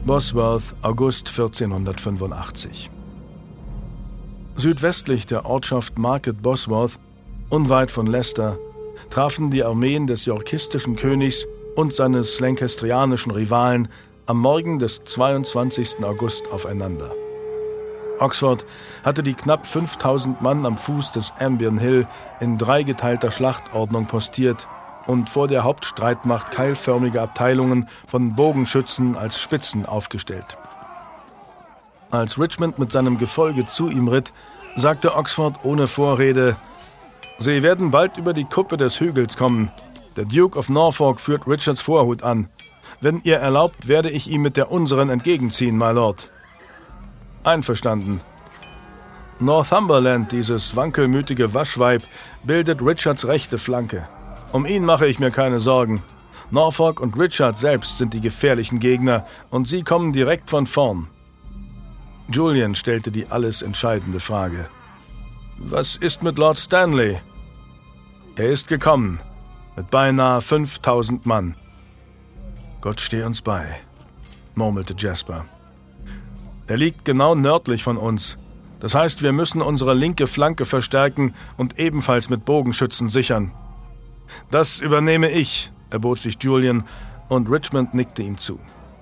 Bosworth, August 1485. Südwestlich der Ortschaft Market Bosworth, unweit von Leicester, trafen die Armeen des yorkistischen Königs und seines lancastrianischen Rivalen am Morgen des 22. August aufeinander. Oxford hatte die knapp 5000 Mann am Fuß des Ambion Hill in dreigeteilter Schlachtordnung postiert und vor der Hauptstreitmacht keilförmige Abteilungen von Bogenschützen als Spitzen aufgestellt. Als Richmond mit seinem Gefolge zu ihm ritt, sagte Oxford ohne Vorrede: »Sie werden bald über die Kuppe des Hügels kommen. Der Duke of Norfolk führt Richards Vorhut an. Wenn ihr erlaubt, werde ich ihm mit der unseren entgegenziehen, my Lord.« »Einverstanden.« Northumberland, dieses wankelmütige Waschweib, bildet Richards rechte Flanke. Um ihn mache ich mir keine Sorgen. Norfolk und Richard selbst sind die gefährlichen Gegner und sie kommen direkt von vorn. Julian stellte die alles entscheidende Frage. »Was ist mit Lord Stanley?« »Er ist gekommen, mit beinahe 5000 Mann.« »Gott steh uns bei«, murmelte Jasper. »Er liegt genau nördlich von uns. Das heißt, wir müssen unsere linke Flanke verstärken und ebenfalls mit Bogenschützen sichern.« »Das übernehme ich«, erbot sich Julian, und Richmond nickte ihm zu.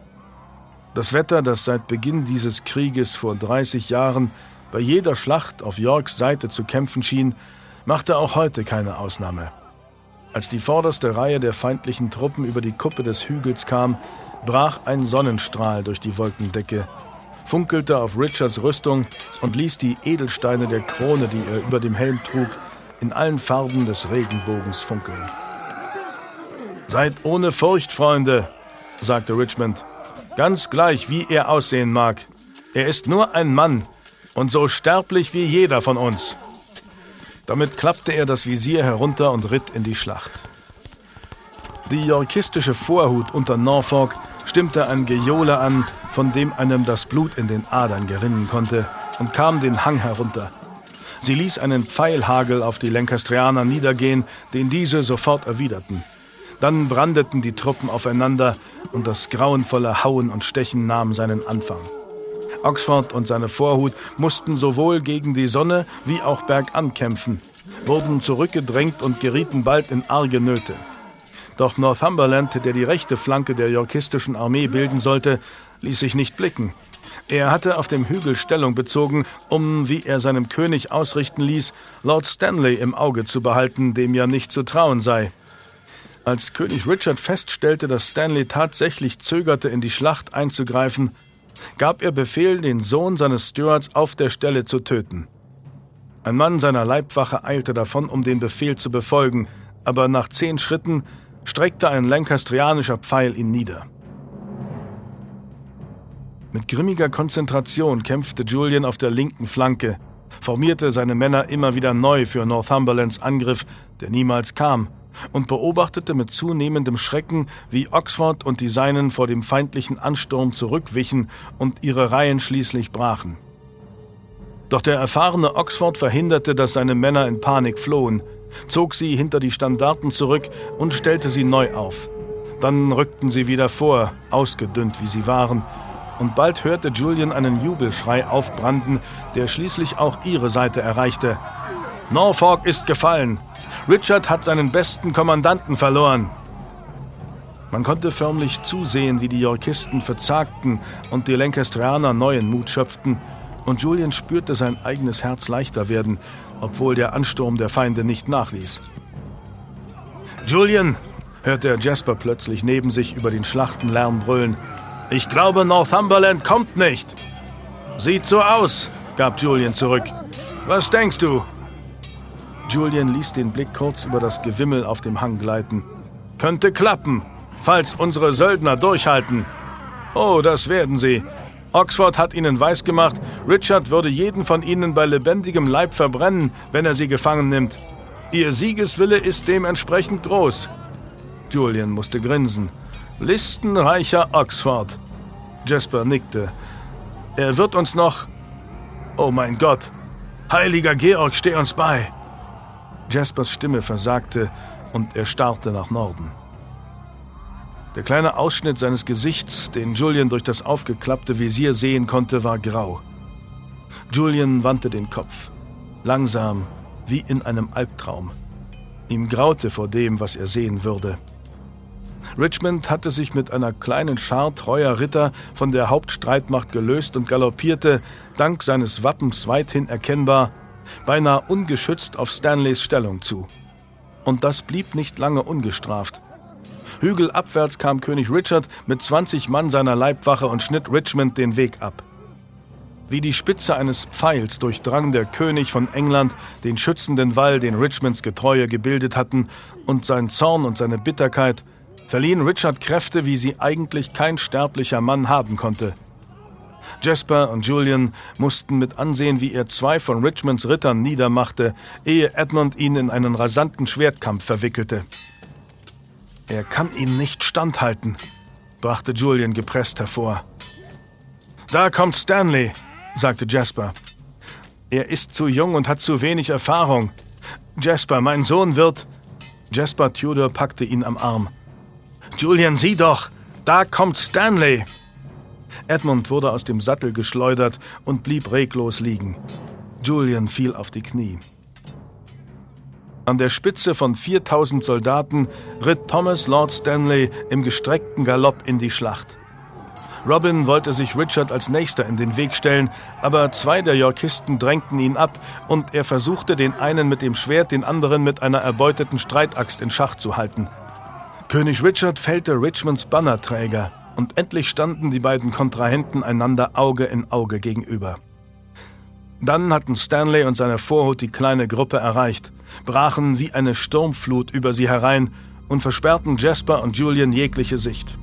Das Wetter, das seit Beginn dieses Krieges vor 30 Jahren bei jeder Schlacht auf Yorks Seite zu kämpfen schien, machte auch heute keine Ausnahme. Als die vorderste Reihe der feindlichen Truppen über die Kuppe des Hügels kam, brach ein Sonnenstrahl durch die Wolkendecke, funkelte auf Richards Rüstung und ließ die Edelsteine der Krone, die er über dem Helm trug, in allen Farben des Regenbogens funkeln. »Seid ohne Furcht, Freunde«, sagte Richmond, »ganz gleich, wie er aussehen mag. Er ist nur ein Mann und so sterblich wie jeder von uns.« Damit klappte er das Visier herunter und ritt in die Schlacht. Die yorkistische Vorhut unter Norfolk stimmte ein Gejohle an, von dem einem das Blut in den Adern gerinnen konnte, und kam den Hang herunter. Sie ließ einen Pfeilhagel auf die Lancastrianer niedergehen, den diese sofort erwiderten. Dann brandeten die Truppen aufeinander und das grauenvolle Hauen und Stechen nahm seinen Anfang. Oxford und seine Vorhut mussten sowohl gegen die Sonne wie auch bergan kämpfen, wurden zurückgedrängt und gerieten bald in arge Nöte. Doch Northumberland, der die rechte Flanke der yorkistischen Armee bilden sollte, ließ sich nicht blicken. Er hatte auf dem Hügel Stellung bezogen, um, wie er seinem König ausrichten ließ, Lord Stanley im Auge zu behalten, dem ja nicht zu trauen sei. Als König Richard feststellte, dass Stanley tatsächlich zögerte, in die Schlacht einzugreifen, gab er Befehl, den Sohn seines Stewards auf der Stelle zu töten. Ein Mann seiner Leibwache eilte davon, um den Befehl zu befolgen, aber nach 10 Schritten streckte ein lancastrianischer Pfeil ihn nieder. Mit grimmiger Konzentration kämpfte Julian auf der linken Flanke, formierte seine Männer immer wieder neu für Northumberlands Angriff, der niemals kam, und beobachtete mit zunehmendem Schrecken, wie Oxford und die Seinen vor dem feindlichen Ansturm zurückwichen und ihre Reihen schließlich brachen. Doch der erfahrene Oxford verhinderte, dass seine Männer in Panik flohen, zog sie hinter die Standarten zurück und stellte sie neu auf. Dann rückten sie wieder vor, ausgedünnt wie sie waren, und bald hörte Julian einen Jubelschrei aufbranden, der schließlich auch ihre Seite erreichte. »Norfolk ist gefallen! Richard hat seinen besten Kommandanten verloren!« Man konnte förmlich zusehen, wie die Yorkisten verzagten und die Lancastrianer neuen Mut schöpften, und Julian spürte sein eigenes Herz leichter werden, obwohl der Ansturm der Feinde nicht nachließ. »Julian«, hörte er Jasper plötzlich neben sich über den Schlachtenlärm brüllen, »ich glaube, Northumberland kommt nicht.« »Sieht so aus«, gab Julian zurück. »Was denkst du?« Julian ließ den Blick kurz über das Gewimmel auf dem Hang gleiten. »Könnte klappen, falls unsere Söldner durchhalten.« »Oh, das werden sie. Oxford hat ihnen weisgemacht, Richard würde jeden von ihnen bei lebendigem Leib verbrennen, wenn er sie gefangen nimmt. Ihr Siegeswille ist dementsprechend groß.« Julian musste grinsen. »Listenreicher Oxford.« Jasper nickte. »Er wird uns noch... Oh mein Gott! Heiliger Georg, steh uns bei!« Jaspers Stimme versagte und er starrte nach Norden. Der kleine Ausschnitt seines Gesichts, den Julian durch das aufgeklappte Visier sehen konnte, war grau. Julian wandte den Kopf, langsam, wie in einem Albtraum. Ihm graute vor dem, was er sehen würde. Richmond hatte sich mit einer kleinen Schar treuer Ritter von der Hauptstreitmacht gelöst und galoppierte, dank seines Wappens weithin erkennbar, beinahe ungeschützt auf Stanleys Stellung zu. Und das blieb nicht lange ungestraft. Hügelabwärts kam König Richard mit 20 Mann seiner Leibwache und schnitt Richmond den Weg ab. Wie die Spitze eines Pfeils durchdrang der König von England den schützenden Wall, den Richmonds Getreue gebildet hatten, und sein Zorn und seine Bitterkeit verliehen Richard Kräfte, wie sie eigentlich kein sterblicher Mann haben konnte. Jasper und Julian mussten mit ansehen, wie er 2 von Richmonds Rittern niedermachte, ehe Edmund ihn in einen rasanten Schwertkampf verwickelte. »Er kann ihn nicht standhalten«, brachte Julian gepresst hervor. »Da kommt Stanley«, sagte Jasper. »Er ist zu jung und hat zu wenig Erfahrung. Jasper, mein Sohn wird...« Jasper Tudor packte ihn am Arm. »Julian, sieh doch! Da kommt Stanley!« Edmund wurde aus dem Sattel geschleudert und blieb reglos liegen. Julian fiel auf die Knie. An der Spitze von 4000 Soldaten ritt Thomas Lord Stanley im gestreckten Galopp in die Schlacht. Robin wollte sich Richard als Nächster in den Weg stellen, aber 2 der Yorkisten drängten ihn ab und er versuchte, den einen mit dem Schwert, den anderen mit einer erbeuteten Streitaxt in Schach zu halten. König Richard fällte Richmonds Bannerträger und endlich standen die beiden Kontrahenten einander Auge in Auge gegenüber. Dann hatten Stanley und seine Vorhut die kleine Gruppe erreicht, brachen wie eine Sturmflut über sie herein und versperrten Jasper und Julian jegliche Sicht.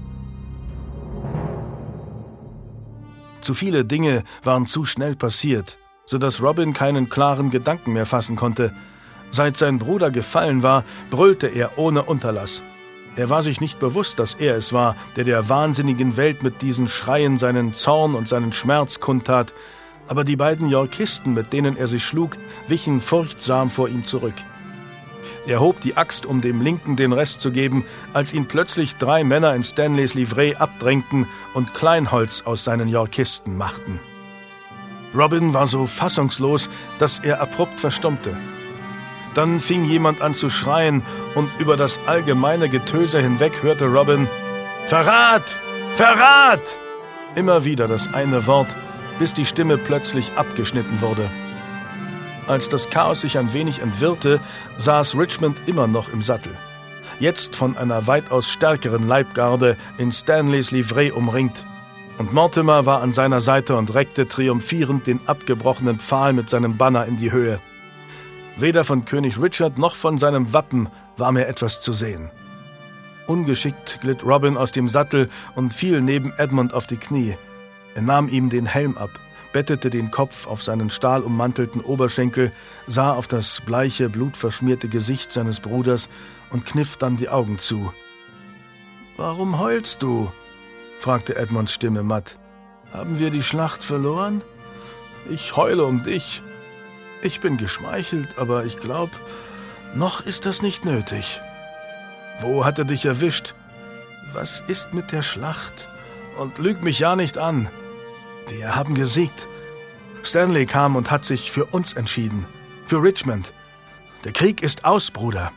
Zu viele Dinge waren zu schnell passiert, sodass Robin keinen klaren Gedanken mehr fassen konnte. Seit sein Bruder gefallen war, brüllte er ohne Unterlass. Er war sich nicht bewusst, dass er es war, der wahnsinnigen Welt mit diesen Schreien seinen Zorn und seinen Schmerz kundtat, aber die beiden Yorkisten, mit denen er sich schlug, wichen furchtsam vor ihm zurück. Er hob die Axt, um dem Linken den Rest zu geben, als ihn plötzlich 3 Männer in Stanleys Livree abdrängten und Kleinholz aus seinen Yorkisten machten. Robin war so fassungslos, dass er abrupt verstummte. Dann fing jemand an zu schreien, und über das allgemeine Getöse hinweg hörte Robin: »Verrat! Verrat!« Immer wieder das eine Wort, bis die Stimme plötzlich abgeschnitten wurde. Als das Chaos sich ein wenig entwirrte, saß Richmond immer noch im Sattel. Jetzt von einer weitaus stärkeren Leibgarde in Stanleys Livree umringt. Und Mortimer war an seiner Seite und reckte triumphierend den abgebrochenen Pfahl mit seinem Banner in die Höhe. Weder von König Richard noch von seinem Wappen war mehr etwas zu sehen. Ungeschickt glitt Robin aus dem Sattel und fiel neben Edmund auf die Knie. Er nahm ihm den Helm ab, bettete den Kopf auf seinen stahlummantelten Oberschenkel, sah auf das bleiche, blutverschmierte Gesicht seines Bruders und kniff dann die Augen zu. »Warum heulst du?« fragte Edmunds Stimme matt. »Haben wir die Schlacht verloren?« »Ich heule um dich. Ich bin geschmeichelt, aber ich glaube, noch ist das nicht nötig.« »Wo hat er dich erwischt?« »Was ist mit der Schlacht? Und lüg mich ja nicht an. Wir haben gesiegt. Stanley kam und hat sich für uns entschieden. Für Richmond. Der Krieg ist aus, Bruder.«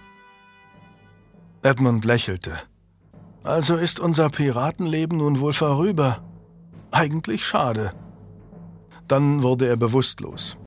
Edmund lächelte. »Also ist unser Piratenleben nun wohl vorüber. Eigentlich schade.« Dann wurde er bewusstlos.